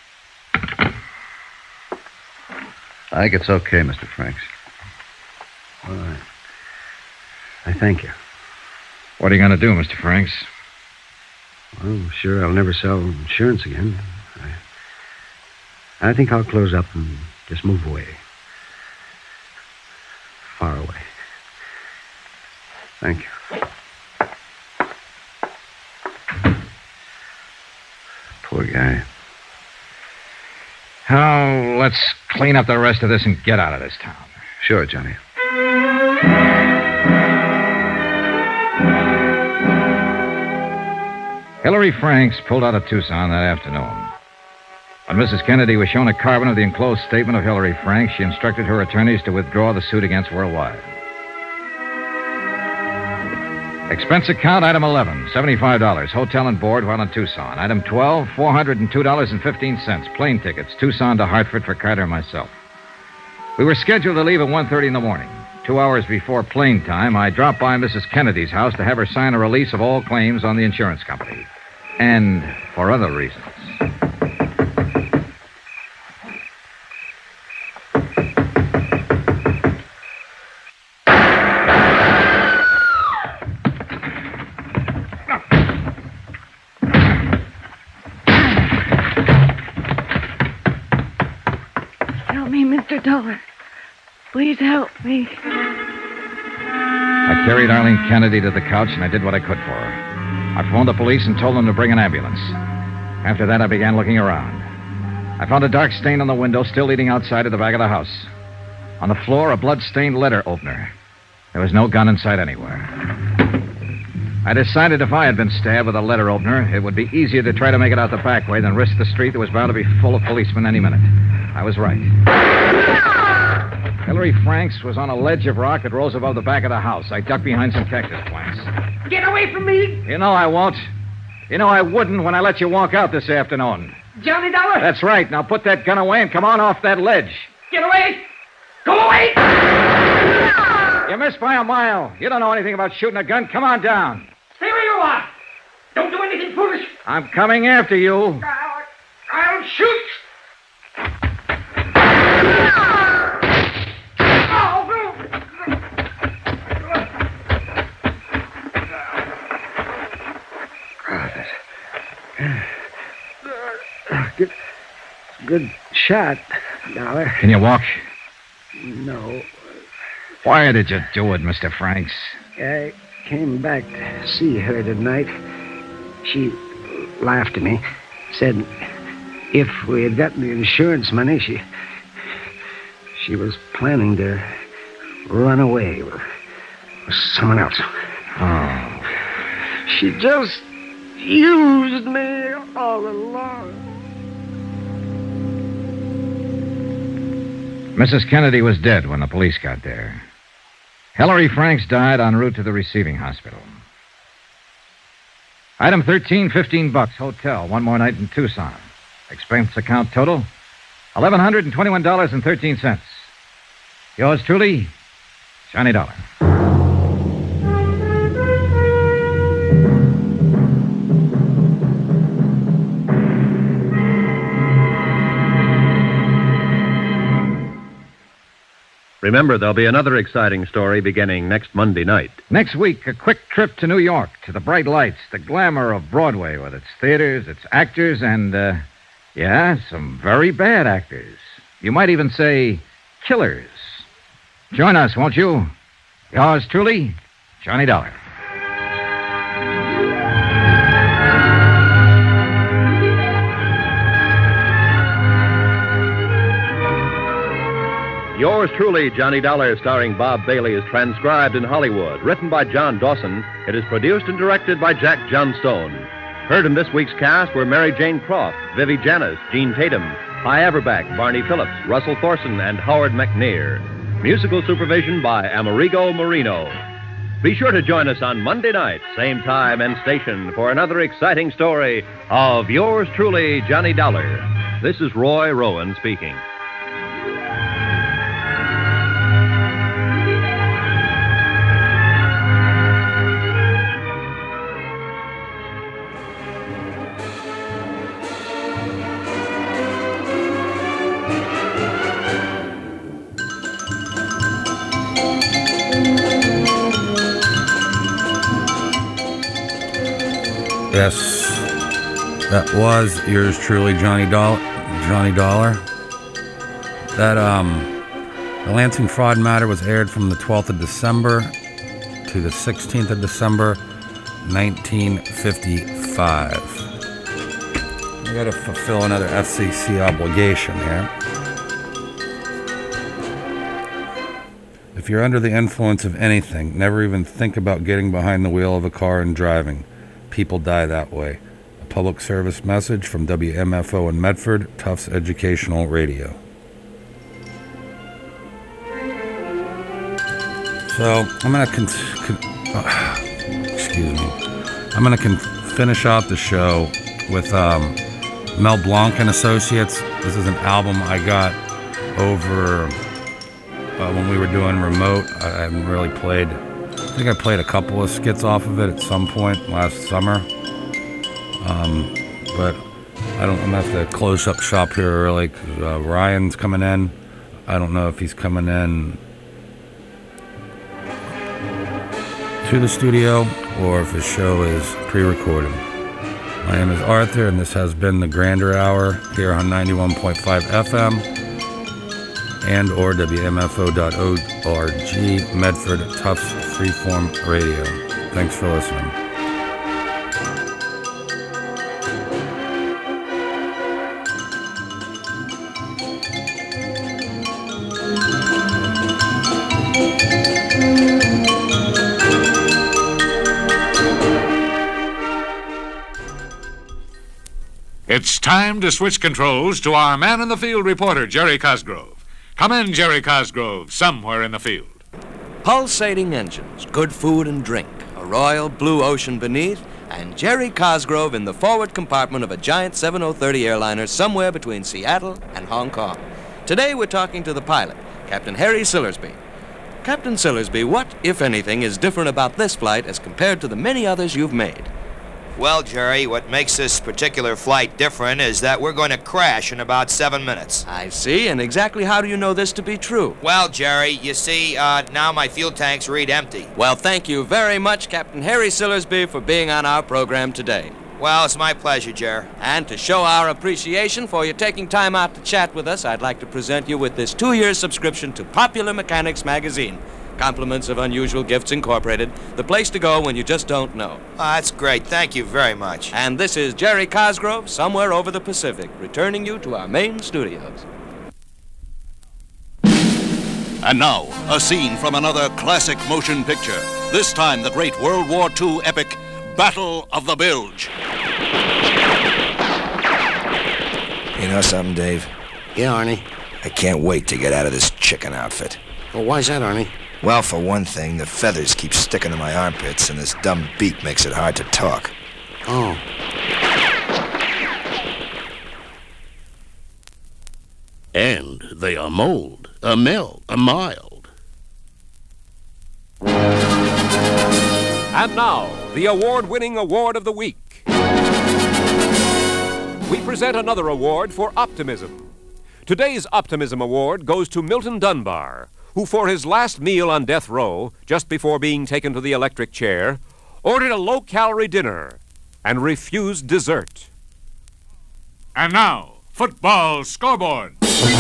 I think it's okay, Mr. Franks. All right. I thank you. What are you going to do, Mr. Franks? Well, sure, I'll never sell insurance again. I think I'll close up and just move away. Far away. Thank you. Poor guy. Oh, let's clean up the rest of this and get out of this town. Sure, Johnny. Hillary Franks pulled out of Tucson that afternoon. When Mrs. Kennedy was shown a carbon of the enclosed statement of Hillary Franks, she instructed her attorneys to withdraw the suit against Worldwide. Expense account, item 11, $75. Hotel and board while in Tucson. Item 12, $402.15. Plane tickets, Tucson to Hartford for Carter and myself. We were scheduled to leave at 1:30 in the morning. 2 hours before plane time, I dropped by Mrs. Kennedy's house to have her sign a release of all claims on the insurance company. And for other reasons. Help me, Mr. Dollar. Please help me. I carried Arlene Kennedy to the couch, and I did what I could for her. I phoned the police and told them to bring an ambulance. After that, I began looking around. I found a dark stain on the window still leading outside of the back of the house. On the floor, a blood-stained letter opener. There was no gun in sight anywhere. I decided if I had been stabbed with a letter opener, it would be easier to try to make it out the back way than risk the street that was bound to be full of policemen any minute. I was right. Hillary Franks was on a ledge of rock that rose above the back of the house. I ducked behind some cactus plants. Get away from me! You know I won't. You know I wouldn't when I let you walk out this afternoon. Johnny Dollar! That's right. Now put that gun away and come on off that ledge. Get away! Go away! You missed by a mile. You don't know anything about shooting a gun. Come on down. Stay where you are! Don't do anything foolish! I'm coming after you. I'll shoot! Good shot, Dollar. Can you walk? No. Why did you do it, Mr. Franks? I came back to see her tonight. She laughed at me, said if we had gotten the insurance money, she was planning to run away with someone else. Oh. She just used me all along. Mrs. Kennedy was dead when the police got there. Hillary Franks died en route to the receiving hospital. Item 13, $15, hotel, one more night in Tucson. Expense account total, $1,121.13. Yours truly, Johnny Dollar. Remember, there'll be another exciting story beginning next Monday night. Next week, a quick trip to New York, to the bright lights, the glamour of Broadway with its theaters, its actors, and, some very bad actors. You might even say killers. Join us, won't you? Yours truly, Johnny Dollar. Yours truly, Johnny Dollar, starring Bob Bailey, is transcribed in Hollywood. Written by John Dawson, it is produced and directed by Jack Johnstone. Heard in this week's cast were Mary Jane Croft, Vivi Janis, Gene Tatum, Hy Averback, Barney Phillips, Russell Thorson, and Howard McNear. Musical supervision by Amerigo Marino. Be sure to join us on Monday night, same time and station, for another exciting story of Yours truly, Johnny Dollar. This is Roy Rowan speaking. Yes, that was yours truly, Johnny Dollar. That, the Lansing fraud matter was aired from the 12th of December to the 16th of December, 1955. I gotta fulfill another FCC obligation here. If you're under the influence of anything, never even think about getting behind the wheel of a car and driving. People die that way. A public service message from WMFO in Medford, Tufts Educational Radio. So I'm gonna I'm gonna finish out the show with Mel Blanc and Associates. This is an album I got over when we were doing remote. I haven't really played. I think I played a couple of skits off of it at some point last summer. But I'm gonna have to close up shop here early because Ryan's coming in. I don't know if he's coming in to the studio or if his show is pre-recorded. My name is Arthur, and this has been the Grander Hour here on 91.5 FM and or WMFO.org, Medford, Tufts Freeform Radio. Thanks for listening. time to switch controls to our man-in-the-field reporter, Jerry Cosgrove. Come in, Jerry Cosgrove, somewhere in the field. Pulsating engines, good food and drink, a royal blue ocean beneath, and Jerry Cosgrove in the forward compartment of a giant 7030 airliner somewhere between Seattle and Hong Kong. Today we're talking to the pilot, Captain Harry Sillersby. Captain Sillersby, what, if anything, is different about this flight as compared to the many others you've made? Well, Jerry, what makes this particular flight different is that we're going to crash in about 7 minutes. I see, and exactly how do you know this to be true? Well, Jerry, you see, now my fuel tanks read empty. Well, thank you very much, Captain Harry Sillersby, for being on our program today. Well, it's my pleasure, Jerry. And to show our appreciation for you taking time out to chat with us, I'd like to present you with this 2-year subscription to Popular Mechanics magazine. Compliments of Unusual Gifts Incorporated, the place to go when you just don't know. Oh, that's great. Thank you very much. And this is Jerry Cosgrove, somewhere over the Pacific, returning you to our main studios. And now, a scene from another classic motion picture. This time, the great World War II epic, Battle of the Bilge. You know something, Dave? Yeah, Arnie? I can't wait to get out of this chicken outfit. Well, why's that, Arnie? Well, for one thing, the feathers keep sticking to my armpits, and this dumb beak makes it hard to talk. Oh. And they are mold, a mild. And now, the award-winning Award of the Week. We present another award for optimism. Today's Optimism Award goes to Milton Dunbar, who for his last meal on death row, just before being taken to the electric chair, ordered a low-calorie dinner and refused dessert. And now, Football Scoreboard.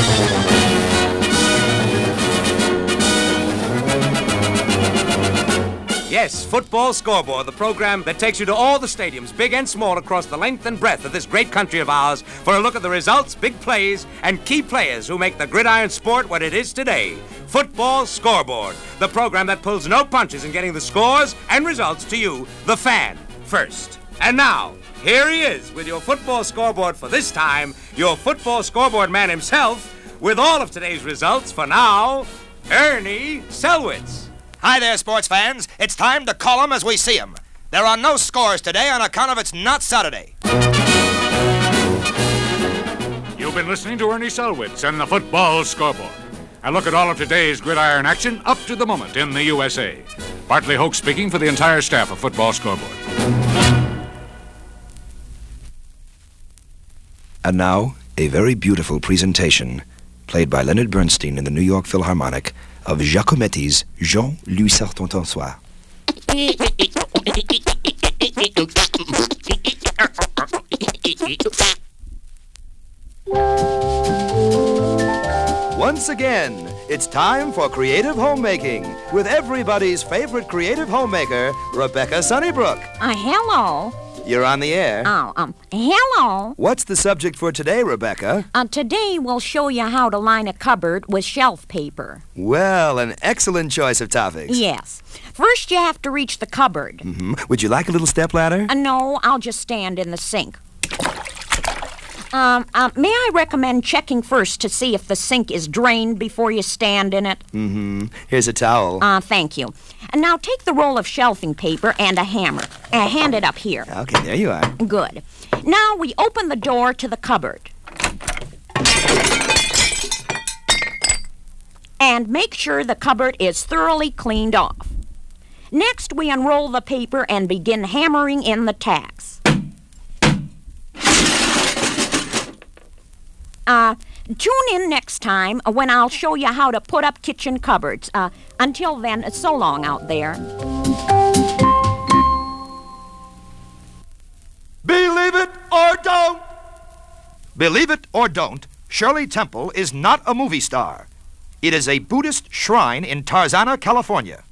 Yes, Football Scoreboard, the program that takes you to all the stadiums, big and small, across the length and breadth of this great country of ours for a look at the results, big plays, and key players who make the gridiron sport what it is today. Football Scoreboard, the program that pulls no punches in getting the scores and results to you, the fan, first. And now, here he is with your Football Scoreboard for this time, your Football Scoreboard man himself, with all of today's results for now, Ernie Selwitz. Hi there, sports fans. It's time to call 'em as we see 'em. There are no scores today on account of it's not Saturday. You've been listening to Ernie Selwitz and the Football Scoreboard. A look at all of today's gridiron action up to the moment in the USA. Bartley Hoke speaking for the entire staff of Football Scoreboard. And now, a very beautiful presentation, played by Leonard Bernstein in the New York Philharmonic, of Giacometti's Jean-Louis Sarton-François. Once again, it's time for Creative Homemaking with everybody's favorite creative homemaker, Rebecca Sunnybrook. Hello. You're on the air. Hello. What's the subject for today, Rebecca? Today we'll show you how to line a cupboard with shelf paper. Well, an excellent choice of topics. Yes. First you have to reach the cupboard. Mm-hmm. Would you like a little stepladder? No, I'll just stand in the sink. May I recommend checking first to see if the sink is drained before you stand in it? Mm-hmm. Here's a towel. Thank you. And now take the roll of shelving paper and a hammer. Hand it up here. Okay, there you are. Good. Now we open the door to the cupboard. And make sure the cupboard is thoroughly cleaned off. Next, we unroll the paper and begin hammering in the tacks. Tune in next time when I'll show you how to put up kitchen cupboards. Until then, so long out there. Believe it or don't. Believe it or don't, Shirley Temple is not a movie star. It is a Buddhist shrine in Tarzana, California.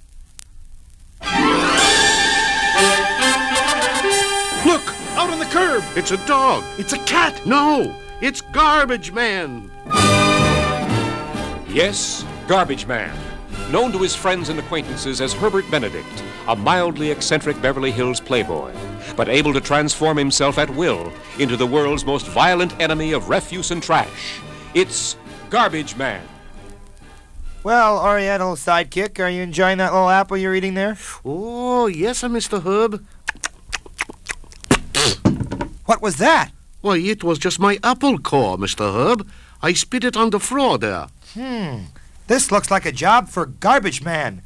Look, out on the curb. It's a dog. It's a cat. No, it's Garbage Man. Yes, Garbage Man. known to his friends and acquaintances as Herbert Benedict, a mildly eccentric Beverly Hills playboy, but able to transform himself at will into the world's most violent enemy of refuse and trash. It's Garbage Man. Well, Oriental sidekick, are you enjoying that little apple you're eating there? Oh, yes, Mr. Herb. What was that? Why, it was just my apple core, Mr. Herb. I spit it on the floor there. This looks like a job for Garbage Man.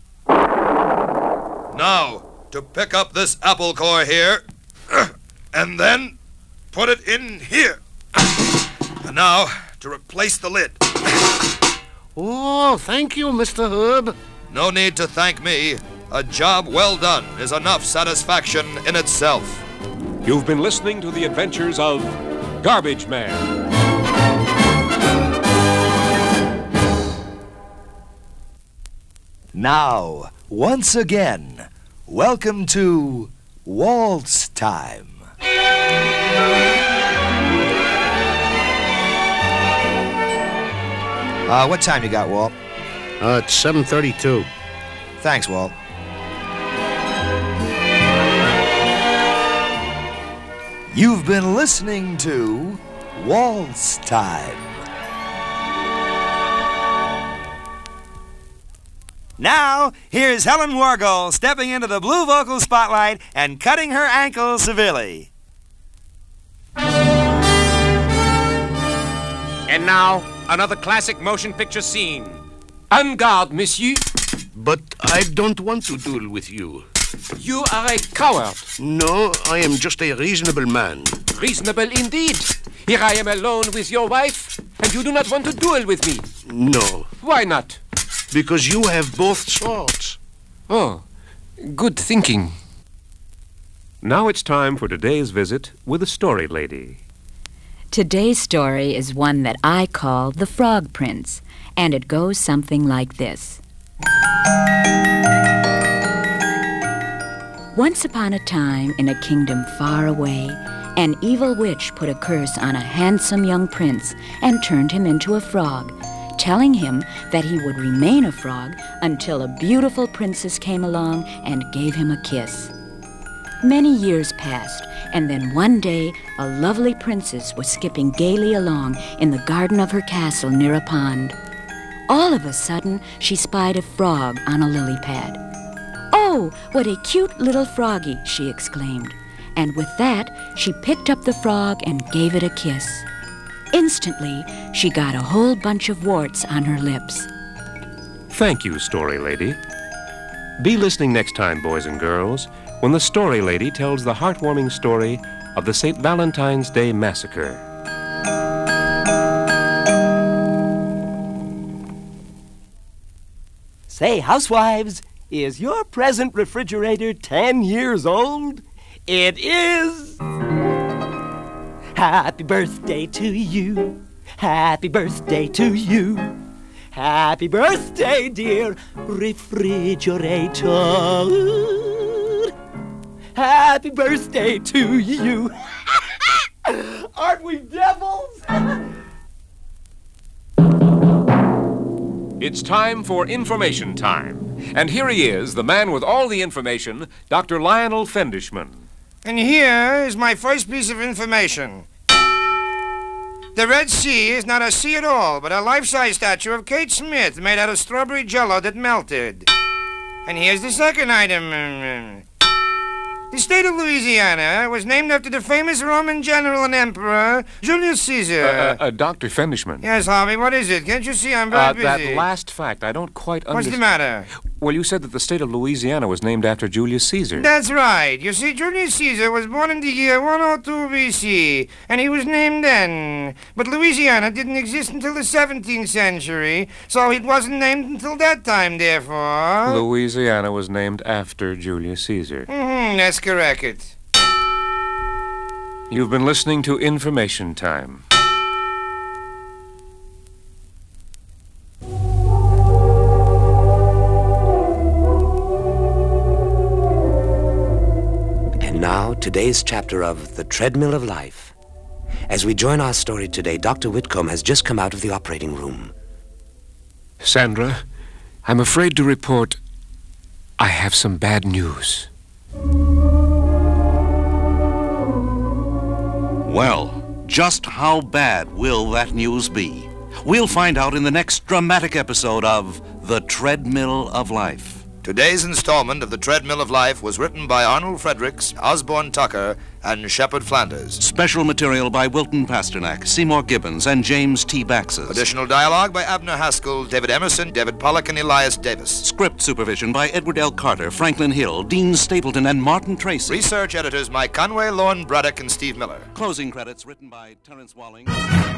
Now, to pick up this apple core here, and then put it in here. And now, to replace the lid. Oh, thank you, Mr. Herb. No need to thank me. A job well done is enough satisfaction in itself. You've been listening to the adventures of Garbage Man. Now, once again, welcome to Waltz Time. What time you got, Walt? It's 7:32. Thanks, Walt. You've been listening to Waltz Time. Now, here's Helen Wargol stepping into the blue vocal spotlight and cutting her ankle severely. And now, another classic motion picture scene. En garde, monsieur. But I don't want to duel with you. You are a coward. No, I am just a reasonable man. Reasonable indeed. Here I am alone with your wife, and you do not want to duel with me. No. Why not? Because you have both swords. Oh, good thinking. Now it's time for today's visit with the Story Lady. Today's story is one that I call The Frog Prince, and it goes something like this. Once upon a time, in a kingdom far away, an evil witch put a curse on a handsome young prince and turned him into a frog, telling him that he would remain a frog until a beautiful princess came along and gave him a kiss. Many years passed, and then one day a lovely princess was skipping gaily along in the garden of her castle near a pond. All of a sudden, she spied a frog on a lily pad. "Oh, what a cute little froggy," she exclaimed. And with that, she picked up the frog and gave it a kiss. Instantly, she got a whole bunch of warts on her lips. Thank you, Story Lady. Be listening next time, boys and girls, when the Story Lady tells the heartwarming story of the St. Valentine's Day Massacre. Say, housewives, is your present refrigerator 10 years old? It is! Happy birthday to you. Happy birthday to you. Happy birthday, dear refrigerator. Happy birthday to you. Aren't we devils? It's time for Information Time. And here he is, the man with all the information, Dr. Lionel Fendishman. And here is my first piece of information. The Red Sea is not a sea at all, but a life-size statue of Kate Smith made out of strawberry jello that melted. And here's the second item. The state of Louisiana was named after the famous Roman general and emperor, Julius Caesar. Dr. Fendishman. Yes, Harvey, what is it? Can't you see I'm very busy? That last fact, I don't quite understand. What's the matter? Well, you said that the state of Louisiana was named after Julius Caesar. That's right. You see, Julius Caesar was born in the year 102 B.C., and he was named then. But Louisiana didn't exist until the 17th century, so it wasn't named until that time, therefore. Louisiana was named after Julius Caesar. That's correct. You've been listening to Information Time. And now, today's chapter of The Treadmill of Life. As we join our story today, Dr. Whitcomb has just come out of the operating room. Sandra, I'm afraid to report I have some bad news. Well, just how bad will that news be? We'll find out in the next dramatic episode of The Treadmill of Life. Today's installment of The Treadmill of Life was written by Arnold Fredericks, Osborne Tucker, and Shepard Flanders. Special material by Wilton Pasternak, Seymour Gibbons, and James T. Baxes. Additional dialogue by Abner Haskell, David Emerson, David Pollock, and Elias Davis. Script supervision by Edward L. Carter, Franklin Hill, Dean Stapleton, and Martin Tracy. Research editors Mike Conway, Lorne Braddock, and Steve Miller. Closing credits written by Terrence Walling.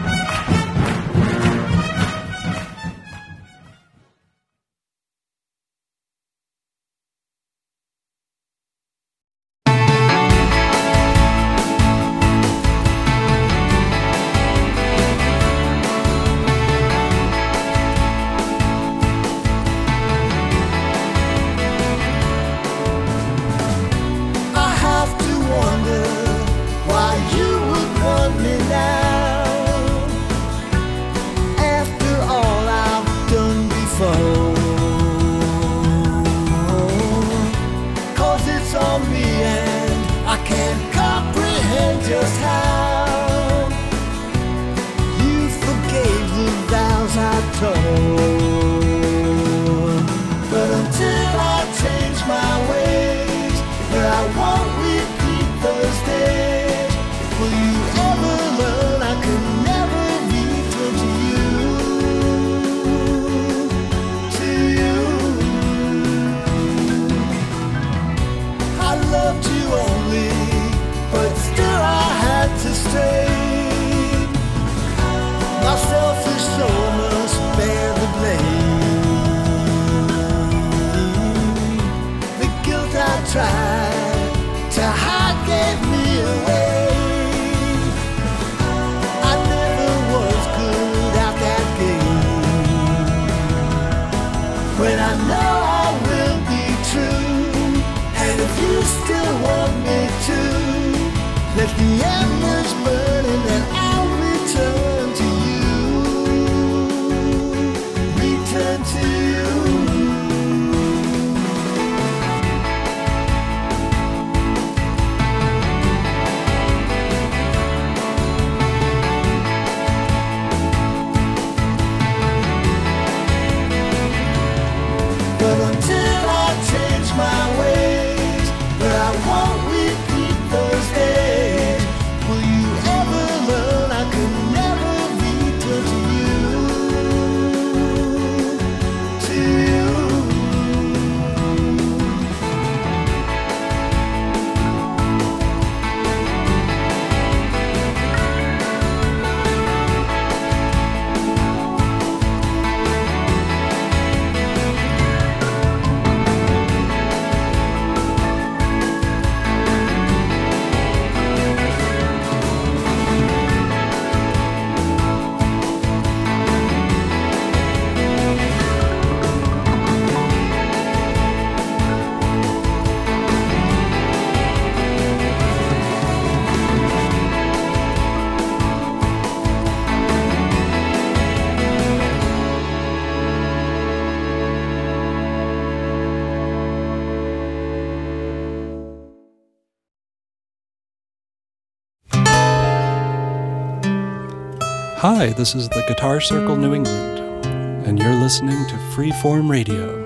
Hi, this is the Guitar Circle New England, and you're listening to Freeform Radio,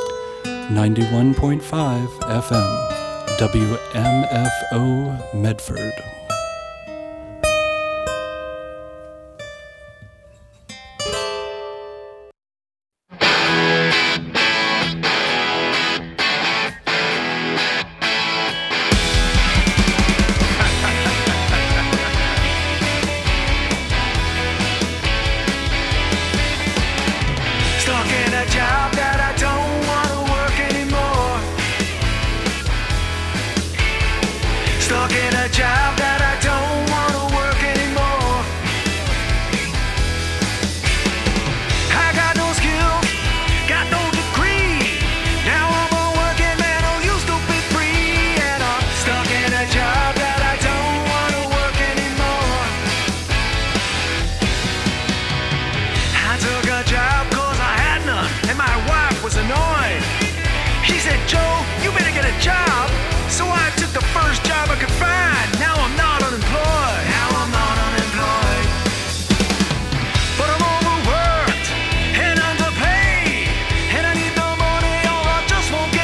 91.5 FM, WMFO Medford. Stuck in a job that child.